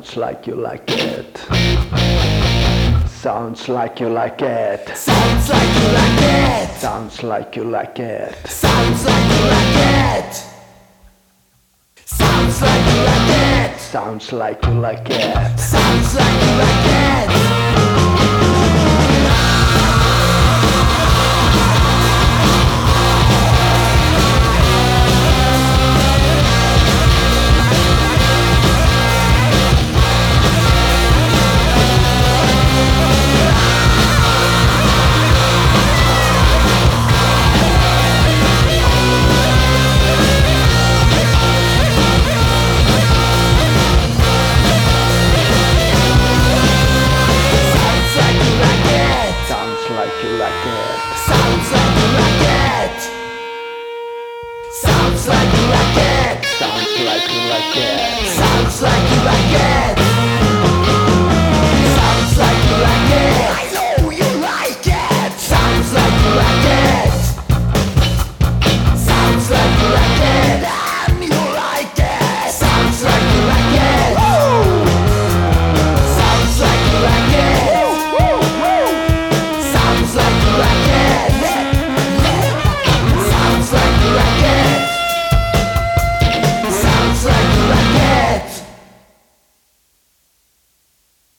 Sounds like you like it. Sounds like you like it. Sounds like you like it. Sounds like you like it. Sounds like you like it. Sounds like you like it. Sounds like you like it. Sounds like you like it. Sounds like you like it. Sounds like you like it. Sounds like you like it. Sounds like you like it. Sounds like you like it.